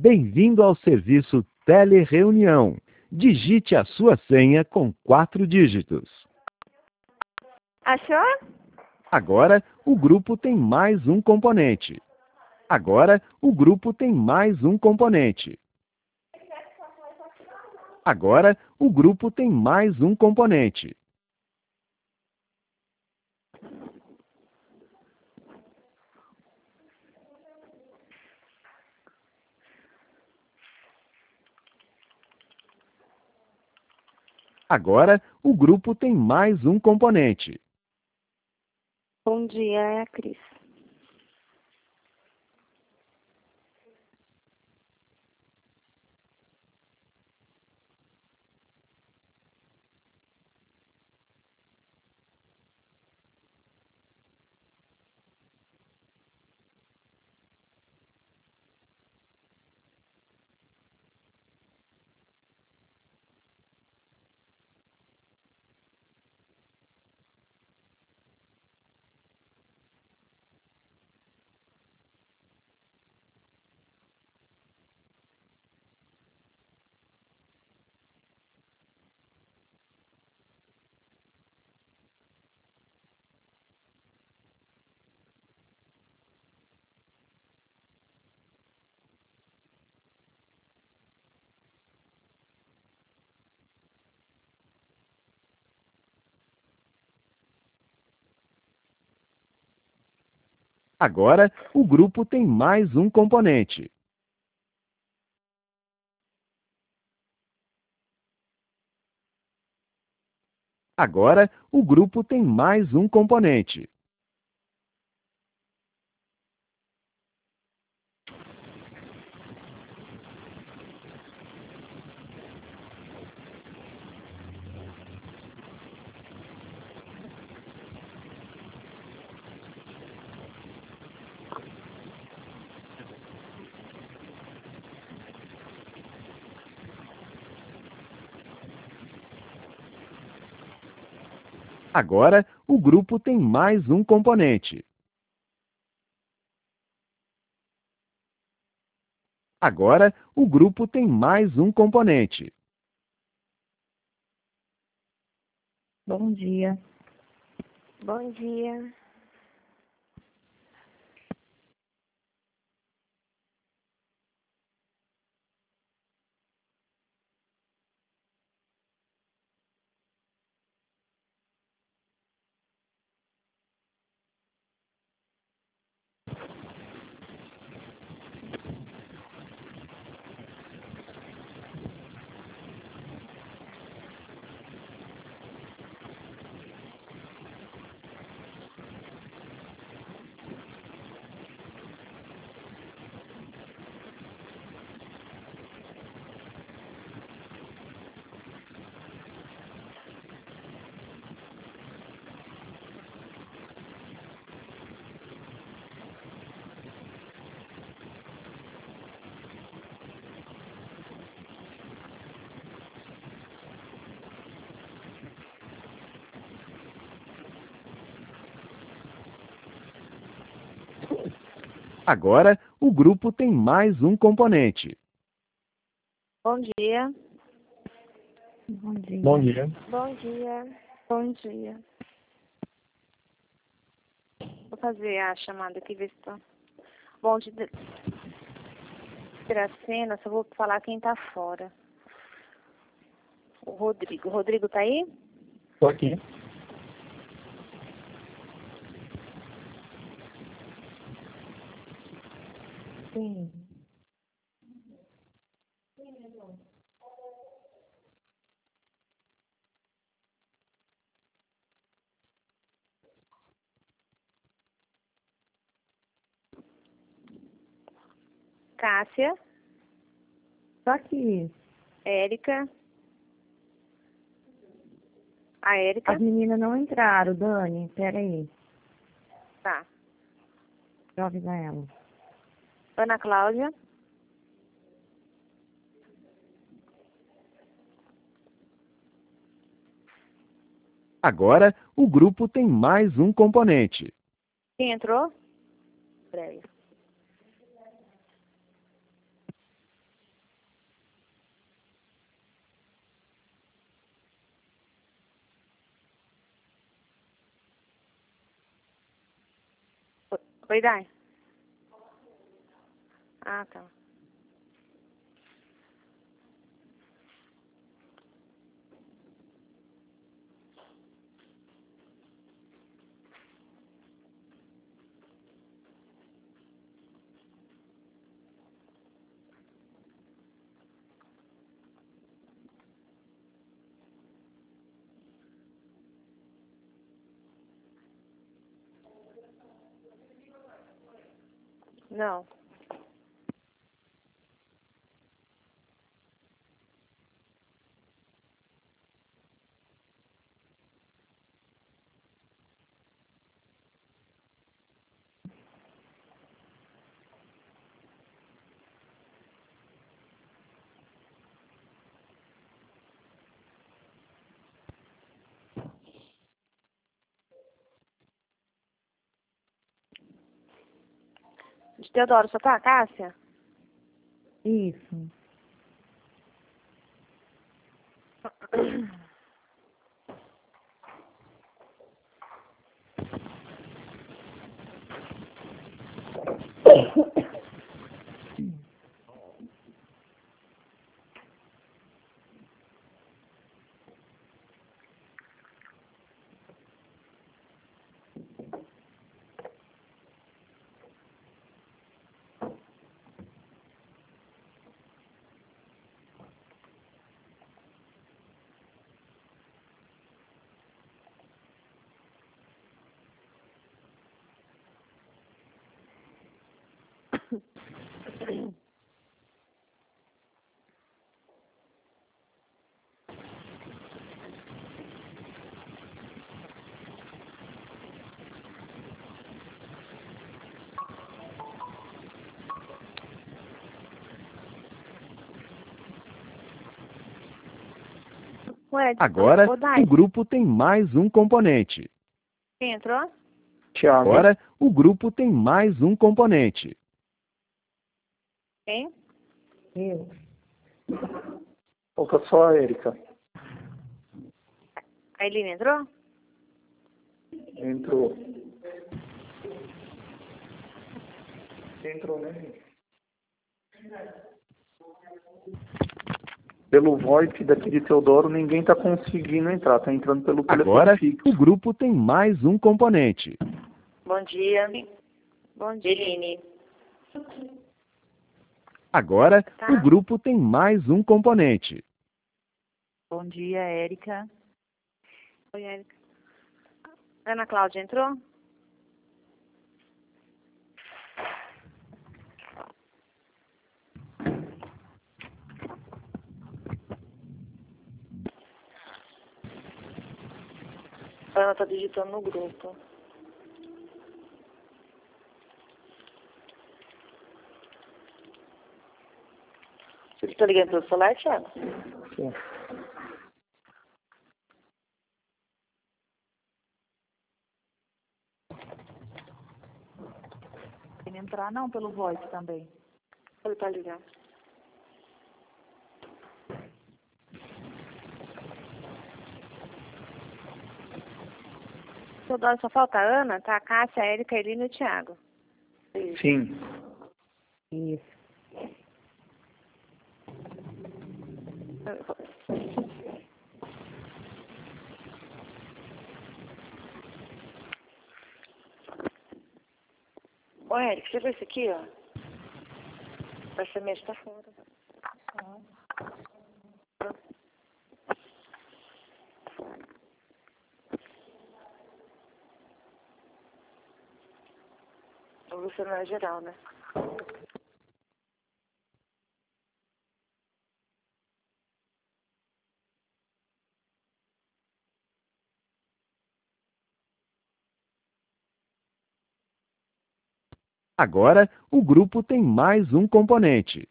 Bem-vindo ao serviço Telereunião. Digite a sua senha com 4 dígitos. Achou? Agora, o grupo tem mais um componente. Agora, o grupo tem mais um componente. Agora, o grupo tem mais um componente. Agora, o grupo tem mais um componente. Bom dia, é a Cris. Agora, o grupo tem mais um componente. Agora, o grupo tem mais um componente. Agora, o grupo tem mais um componente. Agora, o grupo tem mais um componente. Bom dia. Bom dia. Agora, o grupo tem mais um componente. Bom dia. Bom dia. Bom dia. Bom dia. Bom dia. Vou fazer a chamada aqui, ver se tá. Bom dia. Piracena, só vou falar quem tá fora. O Rodrigo. O Rodrigo tá aí? Estou aqui. Sim. Cássia, Tô aqui. Érica. A Érica. As meninas não entraram, Dani. Pera aí. Tá. Deixa eu avisar ela. Ana Cláudia. Agora, o grupo tem mais um componente. Quem entrou? Peraí. Oi, Dai. Ah, tá. Não. De Teodoro, só tá, Cássia? Isso. Ué, Agora, ô, Dai, o grupo tem mais um componente. quem entrou? Thiago. Agora, o grupo tem mais um componente. Quem? Eu. Falta só a Érica. A Eline entrou? Entrou. Entrou, né, gente? Pelo VoIP daqui de Teodoro, ninguém tá conseguindo entrar. Tá entrando pelo telefone Agora, fixo. o grupo tem mais um componente. Bom dia, Bom dia. Eline. Agora, Tá. o grupo tem mais um componente. Bom dia, Érica. Oi, Érica. Ana Cláudia entrou? A Ana tá digitando no grupo. Você tá ligando pelo celular, Thiago? Sim. Tem entrar não pelo voice também. Ele tá ligando. Teodoro, só falta a Ana, tá? A Cássia, a Érica, a Eline e o Thiago. Sim. Isso. Ô, Érica, você viu isso aqui, ó? Vai ser mesmo, tá fora. Você não é geral, né? Agora, o grupo tem mais um componente.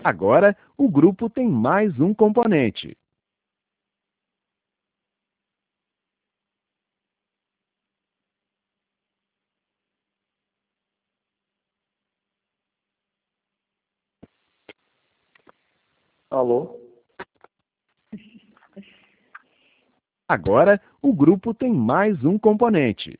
Agora, o grupo tem mais um componente. Alô? Agora, o grupo tem mais um componente.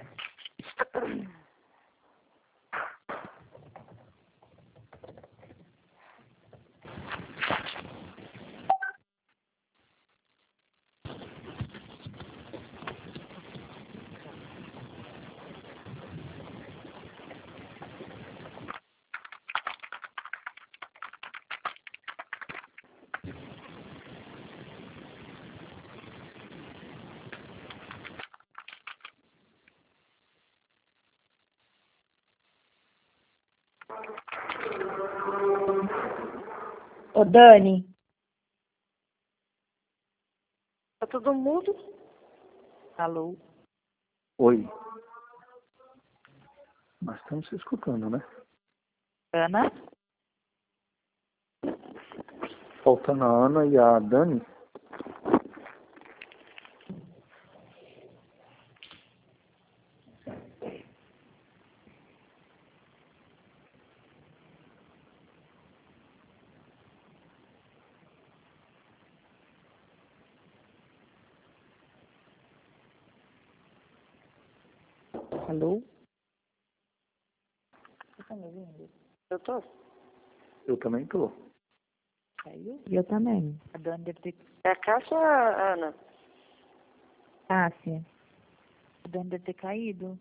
Ô, Dani, Tá todo mundo? alô? Oi. Nós estamos se escutando, né? Ana? Faltando a Ana e a Dani. Alô? Você tá me ouvindo? Eu tô? Eu também tô. Caiu? Eu também. A Dani deve ter... É a Cássia ou a Ana? Cássia. A Dani deve ter caído.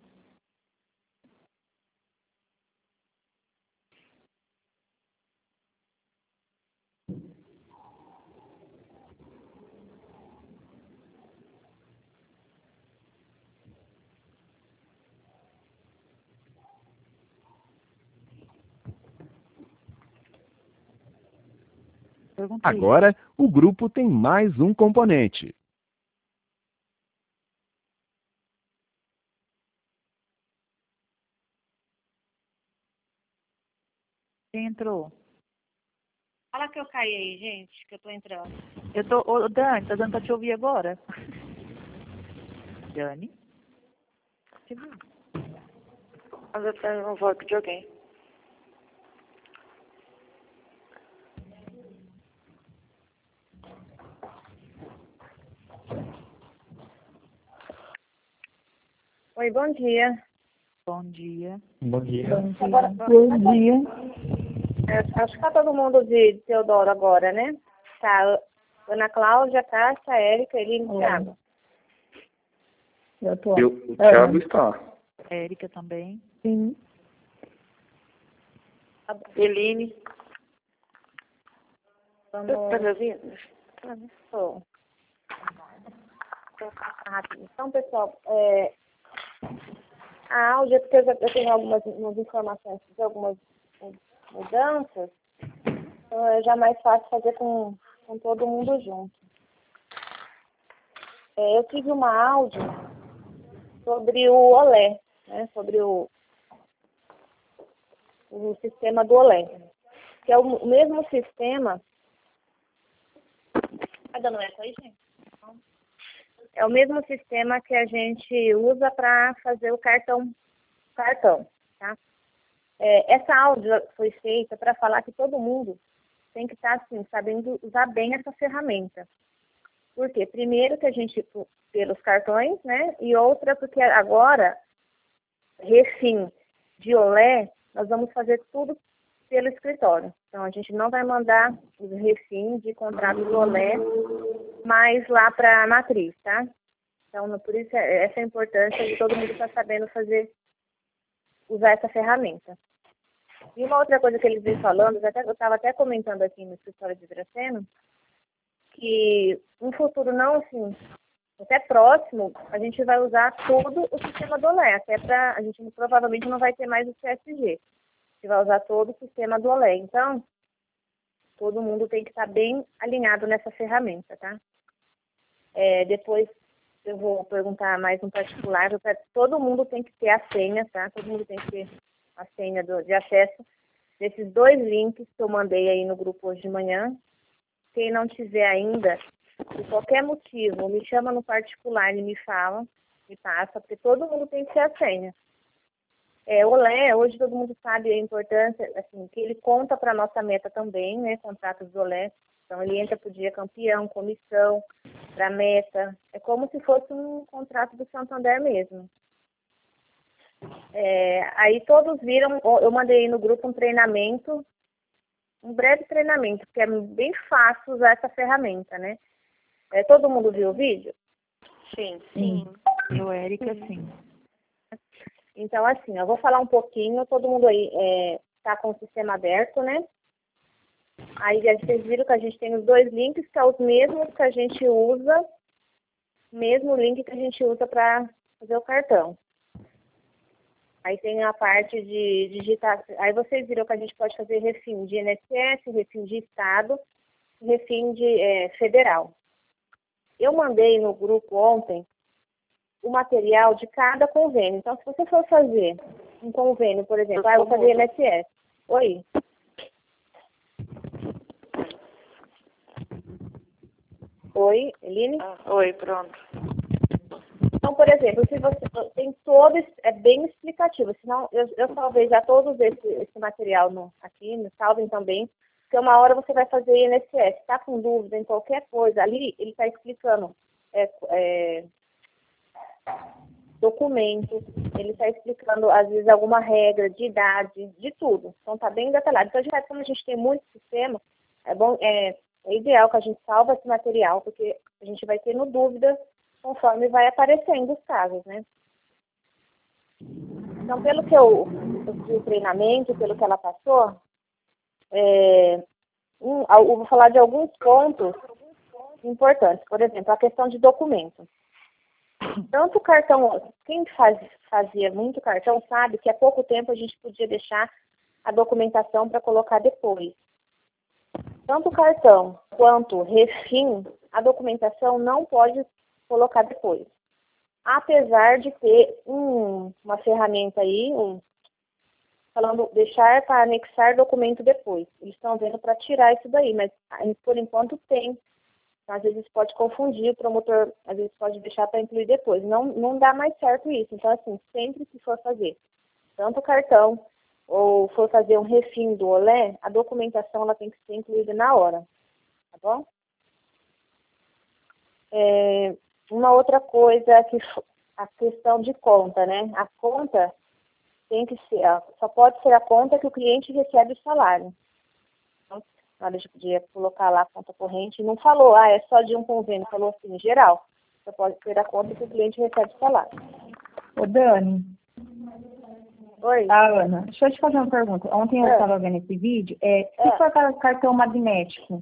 Perguntei. Agora, o grupo tem mais um componente. Quem entrou? Fala que eu caí aí, gente, que eu tô entrando. Eu tô... Ô, Dani, tá dando pra te ouvir agora? Dani? Te viu? Mas eu tenho um voto de alguém. Oi, bom dia. Bom dia. Bom dia. Bom dia. Acho que tá todo mundo de Teodoro agora, né? Tá, Ana Cláudia, Cássia, Érica, Eline e Thiago. Eu tô. O Thiago está. Érica também. Sim. Eline. Vamos... Tá me ouvindo? Tô. Então, pessoal, a áudio é porque eu tenho algumas informações de algumas mudanças, então é já mais fácil fazer com todo mundo junto. Eu tive uma áudio sobre o OLé, né, sobre o sistema do OLé, que é o mesmo sistema. Tá dando eco aí, gente? É o mesmo sistema que a gente usa para fazer o cartão, tá? Essa áudio foi feita para falar que todo mundo tem que estar, assim, sabendo usar bem essa ferramenta. Por quê? Primeiro que a gente, pelos cartões, né? E outra porque agora, refim de OLé, nós vamos fazer tudo pelo escritório. Então, a gente não vai mandar os refins de contrato do OLé mais lá para a matriz, tá? Então, por isso, essa é a importância de todo mundo estar sabendo usar essa ferramenta. E uma outra coisa que eles vêm falando, eu estava até comentando aqui no escritório de Draceno, que no futuro não, assim, até próximo, a gente vai usar todo o sistema do OLé, até para, a gente provavelmente não vai ter mais o CSG. A gente vai usar todo o sistema do OLé. Então, todo mundo tem que estar bem alinhado nessa ferramenta, tá? Depois eu vou perguntar mais um particular, todo mundo tem que ter a senha, tá? Todo mundo tem que ter a senha de acesso. desses 2 links que eu mandei aí no grupo hoje de manhã. Quem não tiver ainda, por qualquer motivo, me chama no particular e me fala, me passa, porque todo mundo tem que ter a senha. O Olé, hoje todo mundo sabe a importância, assim, que ele conta para a nossa meta também, né, contratos do Olé. Então, ele entra para o dia campeão, comissão, para meta. É como se fosse um contrato do Santander mesmo. Aí todos viram, eu mandei no grupo um treinamento, um breve treinamento, porque é bem fácil usar essa ferramenta, né? Todo mundo viu o vídeo? Sim. Eu, Érica, sim. Então, assim, eu vou falar um pouquinho, todo mundo aí está com o sistema aberto, né? Aí vocês viram que a gente tem os 2 links, que são os mesmos que a gente usa, mesmo link que a gente usa para fazer o cartão. Aí tem a parte de digitar, aí vocês viram que a gente pode fazer refim de INSS, refim de Estado, refim de federal. Eu mandei no grupo ontem o material de cada convênio. Então, se você for fazer um convênio, por exemplo, eu vou fazer INSS. Oi? Oi, Eline? Oi, pronto. Então, por exemplo, se você tem todo, é bem explicativo, senão eu salvei já todos esse material aqui, me salvem também, porque uma hora você vai fazer INSS, está com dúvida em qualquer coisa, ali ele está explicando documentos, ele está explicando, às vezes, alguma regra de idade, de tudo. Então, está bem detalhado. Então, como a gente tem muito sistema, é ideal que a gente salve esse material, porque a gente vai tendo dúvida conforme vai aparecendo os casos, né? Então, pelo que eu vi o treinamento, pelo que ela passou, eu vou falar de alguns pontos importantes. Por exemplo, a questão de documento. Tanto o cartão, quem fazia muito cartão sabe que há pouco tempo a gente podia deixar a documentação para colocar depois. Tanto o cartão quanto refim, a documentação não pode colocar depois. Apesar de ter uma ferramenta aí, falando deixar para anexar documento depois. Eles estão vendo para tirar isso daí, mas por enquanto tem. Às vezes pode confundir, o promotor às vezes pode deixar para incluir depois. Não dá mais certo isso. Então, assim, sempre que for fazer tanto o cartão ou for fazer um refim do Olé, a documentação ela tem que ser incluída na hora. Tá bom? Uma outra coisa a questão de conta, né? A conta tem que ser, só pode ser a conta que o cliente recebe o salário. Então, a gente podia colocar lá a conta corrente, não falou, é só de um convênio, falou assim, em geral. Só pode ser a conta que o cliente recebe o salário. Ô, Dani. Oi. Ana, deixa eu te fazer uma pergunta. Ontem eu estava vendo esse vídeo. Se for cartão magnético?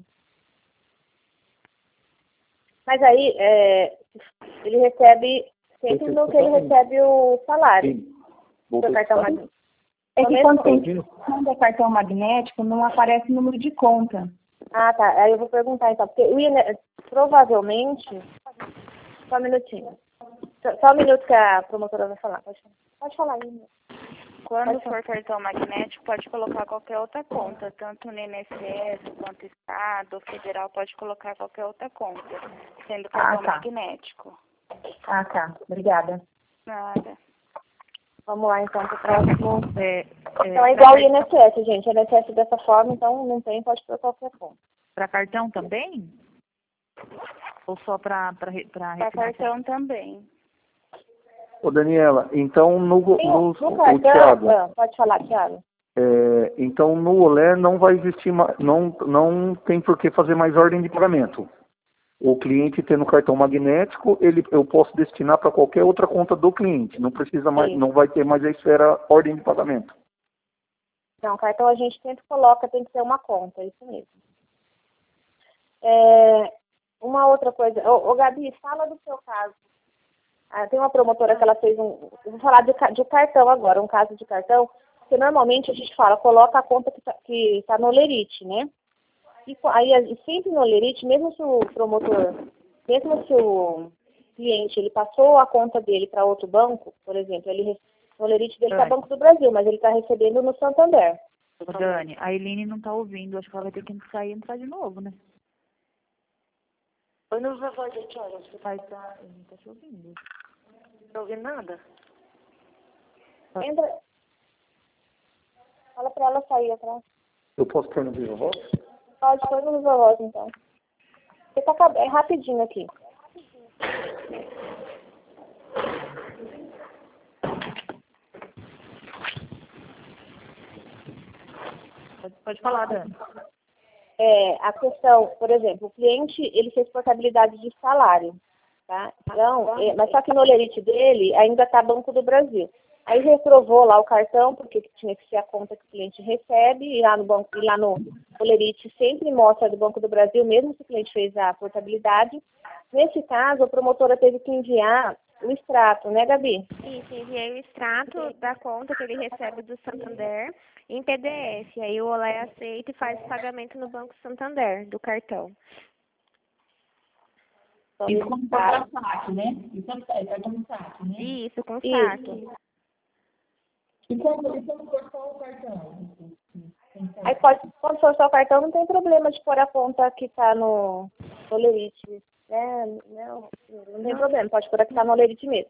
Mas aí, ele recebe, sempre no que ele recebe o salário. O cartão magnético. É que quando é cartão magnético, não aparece número de conta. Ah, tá. Aí eu vou perguntar então, porque provavelmente... Só um minutinho. Só um minuto que a promotora vai falar. Pode falar aí. Quando for cartão magnético, pode colocar qualquer outra conta, tanto no INSS quanto Estado, federal, pode colocar qualquer outra conta, sendo cartão magnético. Ah, tá. Obrigada. Nada. Vamos lá, então, para o próximo. Então, é igual o INSS, gente. O INSS dessa forma, então, não tem, pode pôr qualquer conta. Para cartão também? Ou só para cartão também. Ô, Daniela, então no cartão, Thiago, pode falar, Thiago. Então no Olé não vai existir, não tem por que fazer mais ordem de pagamento. O cliente tendo cartão magnético, eu posso destinar para qualquer outra conta do cliente. Não precisa mais, não vai ter mais a esfera ordem de pagamento. Não, cartão a gente sempre coloca, tem que ser uma conta, é isso mesmo. Uma outra coisa, Gabi, fala do seu caso. Tem uma promotora que ela fez eu vou falar de cartão agora, um caso de cartão, porque normalmente a gente fala, coloca a conta que tá no Olerite, né? E aí sempre no Olerite, mesmo se o cliente ele passou a conta dele para outro banco, por exemplo, o Olerite dele está Banco do Brasil, mas ele está recebendo no Santander. Ô, Dani, a Eline não tá ouvindo. Acho que ela vai ter que sair e entrar de novo, né? Oi, não vai fazer que horas? Vai estar... Ele não tá te ouvindo. Não tô ouvindo nada? Entra. Fala pra ela sair atrás. Eu posso pôr no vivo voz? Pode pôr no Viva Voz, então. Você tá é rapidinho aqui. Pode falar, Dani. A questão, por exemplo, o cliente, ele fez portabilidade de salário, tá? Então, mas só que no Olerite dele ainda está Banco do Brasil. Aí reprovou lá o cartão, porque tinha que ser a conta que o cliente recebe, e lá no banco, e lá no Olerite sempre mostra do Banco do Brasil, mesmo se o cliente fez a portabilidade. Nesse caso, a promotora teve que enviar o extrato, né, Gabi? Isso, enviei o extrato da conta que ele recebe do Santander em PDF. Aí o Olé aceita e faz o pagamento no Banco Santander, do cartão. Então, Isso como para saque, né? Isso é cartão saque, né? Isso, com Isso. saque. E quando for só o cartão? Aí quando for só o cartão, não tem problema de pôr a conta que está no Olerite. Não tem problema, pode pôr a que está no Olerite mesmo.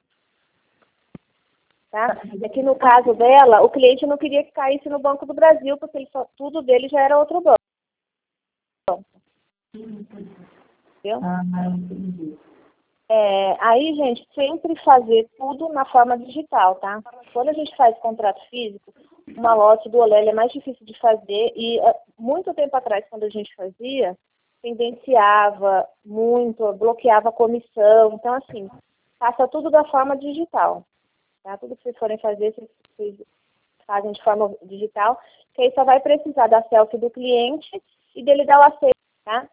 Tá? É que no caso dela, o cliente não queria que caísse no Banco do Brasil, porque tudo dele já era outro banco. Entendeu? Entendi. Aí, gente, sempre fazer tudo na forma digital, tá? Quando a gente faz contrato físico, uma lote do Olé é mais difícil de fazer e muito tempo atrás, quando a gente fazia, tendenciava muito, bloqueava a comissão. Então, assim, faça tudo da forma digital, tá? Tudo que vocês forem fazer, vocês fazem de forma digital, que aí só vai precisar da selfie do cliente e dele dar o aceite, tá?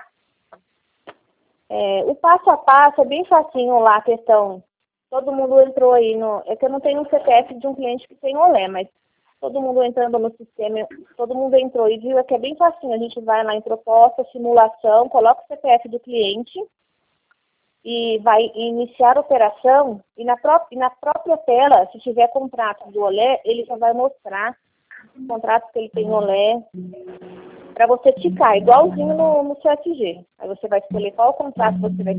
O passo a passo é bem facinho lá, a questão. Todo mundo entrou aí no... É que eu não tenho um CPF de um cliente que tem Olé, mas todo mundo entrando no sistema, todo mundo entrou e viu que é bem facinho. A gente vai lá em proposta, simulação, coloca o CPF do cliente e vai iniciar a operação e na própria tela, se tiver contrato do Olé, ele já vai mostrar o contrato que ele tem no Olé, para você ticar, igualzinho no CSG. Aí você vai escolher qual contrato você vai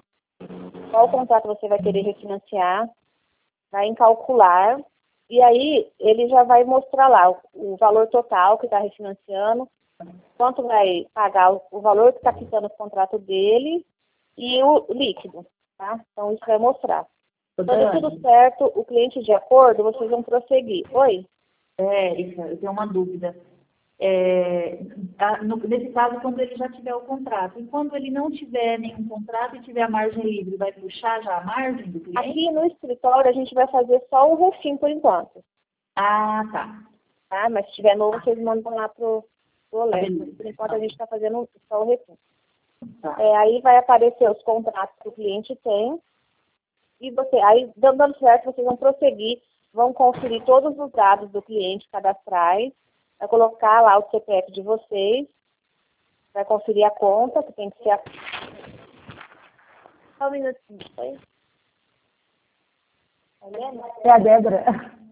querer refinanciar, vai em calcular, e aí ele já vai mostrar lá o valor total que está refinanciando, quanto vai pagar o valor que está quitando o contrato dele e o líquido, tá? Então isso vai mostrar. Quando tudo certo, o cliente de acordo, vocês vão prosseguir. Oi? Eu tenho uma dúvida. Nesse caso, quando ele já tiver o contrato. E quando ele não tiver nenhum contrato e tiver a margem livre, vai puxar já a margem do cliente? Aqui no escritório, a gente vai fazer só o refim por enquanto. Ah, tá. Mas se tiver novo, vocês mandam lá pro Olé. Por enquanto, a gente está fazendo só o refim. Tá. Aí vai aparecer os contratos que o cliente tem. E aí, dando certo, vocês vão prosseguir, vão conferir todos os dados do cliente cadastrais, vai colocar lá o CPF de vocês, vai conferir a conta, que tem que ser Só um minutinho, foi? Tá vendo? É a Débora.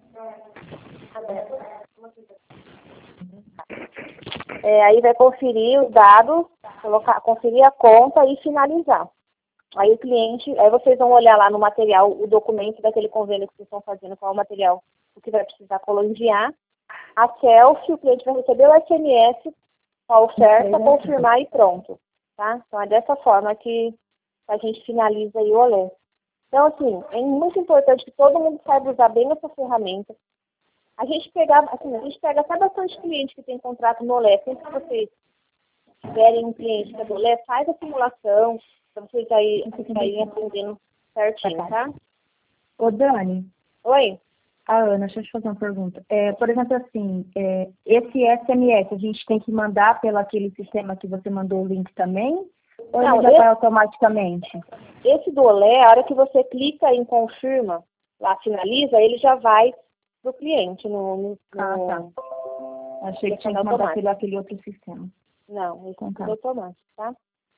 Aí vai conferir os dados, conferir a conta e finalizar. Aí o cliente, aí vocês vão olhar lá no material, o documento daquele convênio que vocês estão fazendo, qual é o material, o que vai precisar enviar. A selfie, o cliente vai receber o SMS com a oferta, confirmar e pronto. Tá? Então é dessa forma que a gente finaliza aí o Olé. Então, assim, é muito importante que todo mundo saiba usar bem essa ferramenta. A gente pega até bastante cliente que tem contrato no Olé. Sempre que vocês tiverem um cliente que é do Olé, faz a simulação, para vocês aí aprendendo certinho, tá? Ô, Dani. Oi? Ana, deixa eu te fazer uma pergunta. Por exemplo, assim, esse SMS a gente tem que mandar pelo aquele sistema que você mandou o link também? Ou ele já vai automaticamente? Esse do Olé, a hora que você clica em confirma, lá finaliza, ele já vai pro cliente Tá. Achei que tinha que mandar pelo aquele outro sistema. Não, esse é tudo automático, tá?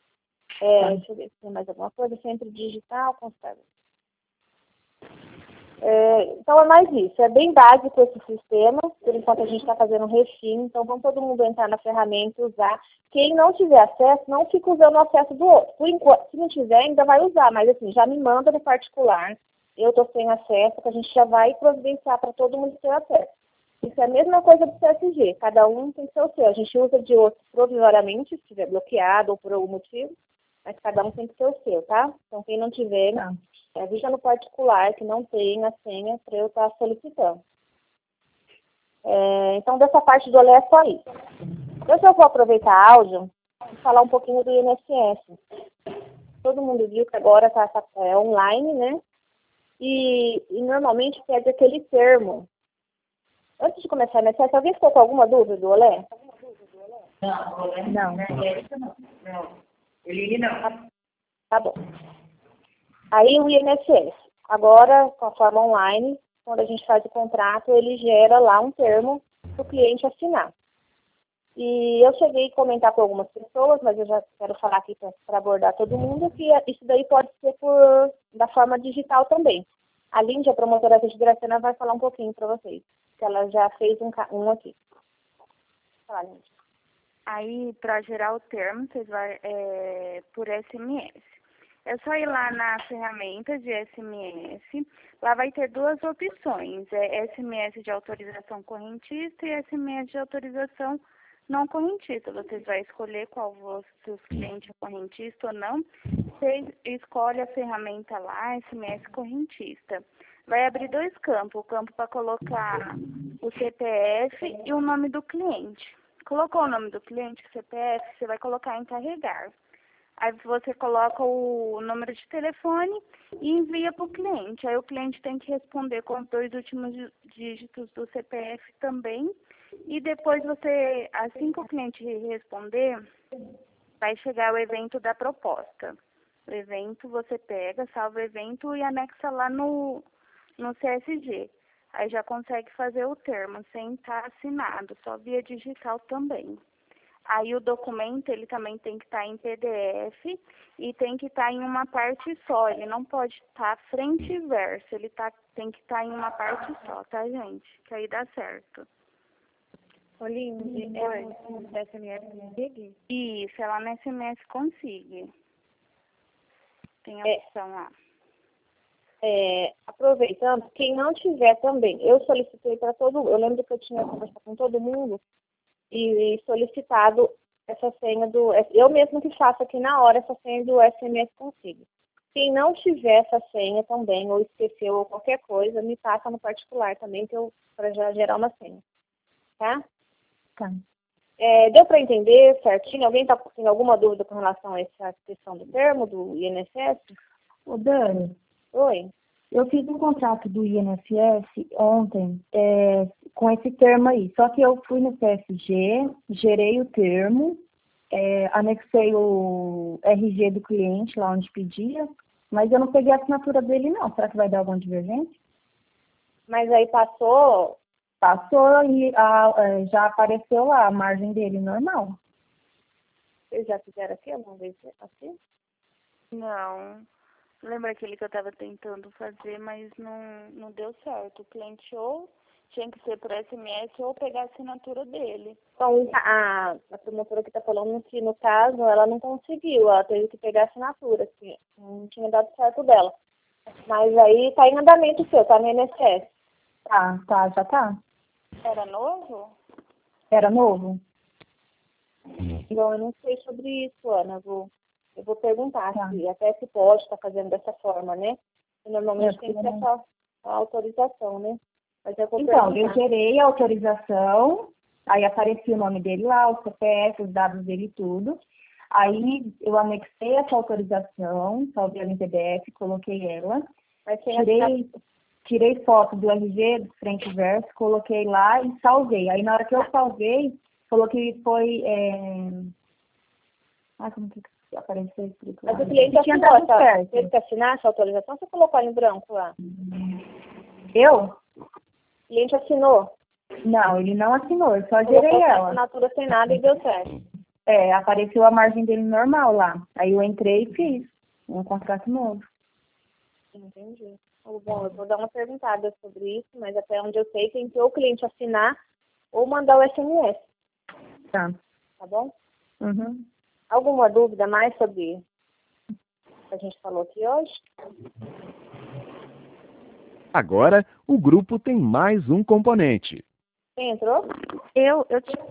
Deixa eu ver se tem mais alguma coisa. Sempre digital, conserva. Então é mais isso, é bem básico esse sistema, por enquanto a gente está fazendo um refino, então vamos todo mundo entrar na ferramenta e usar. Quem não tiver acesso, não fica usando o acesso do outro. Por enquanto, se não tiver, ainda vai usar, mas assim, já me manda no particular, eu estou sem acesso, que a gente já vai providenciar para todo mundo ter acesso. Isso é a mesma coisa do CSG, cada um tem seu. A gente usa de outro provisoriamente, se estiver bloqueado ou por algum motivo, mas cada um tem que ter o seu, tá? Então quem não tiver, avisa no particular que não tem a senha para eu estar solicitando. Então dessa parte do OLE é só isso. Hoje eu vou aproveitar a áudio e falar um pouquinho do INSS. Todo mundo viu que agora está online, né? E normalmente pede aquele termo. Antes de começar o INSS, alguém ficou com alguma dúvida do OLE? Não. Ele não. Tá bom. Aí o INSS, agora com a forma online, quando a gente faz o contrato, ele gera lá um termo para o cliente assinar. E eu cheguei a comentar com algumas pessoas, mas eu já quero falar aqui para abordar todo mundo, que isso daí pode ser da forma digital também. A Lindy, a promotora aqui de Dracena, vai falar um pouquinho para vocês, que ela já fez um aqui. Fala, Lindy. Aí, para gerar o termo, vocês vai por SMS. É só ir lá na ferramenta de SMS. Lá vai ter duas opções. SMS de autorização correntista e SMS de autorização não correntista. Vocês vão escolher qual se os clientes é correntista ou não. Você escolhe a ferramenta lá, SMS correntista. Vai abrir dois campos. O campo para colocar o CPF e o nome do cliente. Colocou o nome do cliente, o CPF, você vai colocar em carregar. Aí você coloca o número de telefone e envia para o cliente. Aí o cliente tem que responder com os 2 últimos dígitos do CPF também. E depois assim que o cliente responder, vai chegar o evento da proposta. O evento você pega, salva o evento e anexa lá no CSG. Aí já consegue fazer o termo sem estar assinado, só via digital também. Aí o documento, ele também tem que estar em PDF e tem que estar em uma parte só. Ele não pode estar frente e verso, tem que estar em uma parte só, tá, gente? Que aí dá certo. Lindy, no SMS consigo? Isso, ela no SMS consiga. Tem a opção lá. Aproveitando, quem não tiver também, eu solicitei para eu lembro que eu tinha conversado com todo mundo e solicitado essa senha eu mesmo que faço aqui na hora essa senha do SMS consigo. Quem não tiver essa senha também, ou esqueceu, ou qualquer coisa, me passa no particular também, para já gerar uma senha. Tá? Tá. Deu para entender certinho? Alguém tem alguma dúvida com relação a essa questão do termo, do INSS? Ô, Dani. Oi. Eu fiz um contrato do INSS ontem com esse termo aí. Só que eu fui no PSG, gerei o termo, anexei o RG do cliente lá onde pedia, mas eu não peguei a assinatura dele não. Será que vai dar alguma divergência? Mas aí passou? Passou e já apareceu lá a margem dele normal. Vocês já fizeram aqui alguma vez assim? Não. Lembra aquele que eu estava tentando fazer, mas não deu certo. O cliente ou tinha que ser por SMS ou pegar a assinatura dele. Então, a promotora que está falando que, no caso, ela não conseguiu. Ela teve que pegar a assinatura, assim, não tinha dado certo dela. Mas aí está em andamento o seu, está no INSS. Já tá. Era novo? Era novo? Então, eu não sei sobre isso, Ana. Eu vou perguntar se pode estar fazendo dessa forma, né? Normalmente tem que ter essa autorização, né? Mas então, eu gerei a autorização, aí aparecia o nome dele lá, o CPF, os dados dele e tudo. Aí eu anexei essa autorização, salvei ela em PDF, coloquei ela. Tirei foto do RG, do frente e verso, coloquei lá e salvei. Aí na hora que eu salvei, falou que foi... como que apareceu escrito lá? Mas o cliente assinou, teve que assinar essa autorização, você colocou em branco lá? Eu? O cliente assinou? Não, ele não assinou, eu só gerei ela. Assinatura sem nada e deu certo. Apareceu a margem dele normal lá. Aí eu entrei e fiz um contrato novo. Entendi. Bom, eu vou dar uma perguntada sobre isso, mas até onde eu sei tem que ou o cliente assinar ou mandar o SMS, Tá. tá bom? Uhum. Alguma dúvida mais sobre o que a gente falou aqui hoje? Agora, o grupo tem mais um componente. Quem entrou? Eu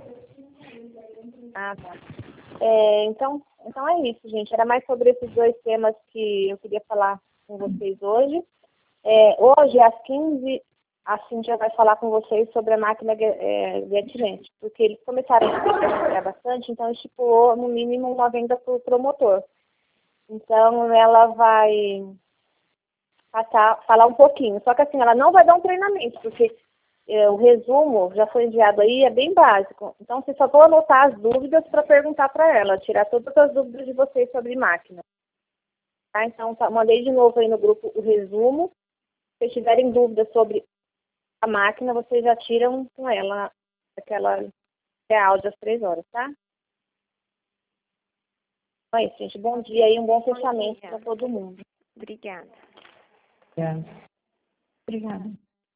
Ah, tá. Então é isso, gente. Era mais sobre esses dois temas que eu queria falar com vocês hoje. Hoje, às 15, a Cíntia vai falar com vocês sobre a máquina GetNet, porque eles começaram a trabalhar bastante, então estipulou, no mínimo, uma venda para o promotor. Então, ela vai falar um pouquinho. Só que, assim, ela não vai dar um treinamento, porque o resumo já foi enviado aí, é bem básico. Então, vocês só vão anotar as dúvidas para perguntar para ela, tirar todas as dúvidas de vocês sobre máquina. Tá? Então, mandei de novo aí no grupo o resumo. Se vocês tiverem dúvidas sobre a máquina, vocês já tiram com ela aquela áudio às 3 horas, tá? Então é isso, gente. Bom dia e um bom fechamento para todo mundo. Obrigada. Obrigada.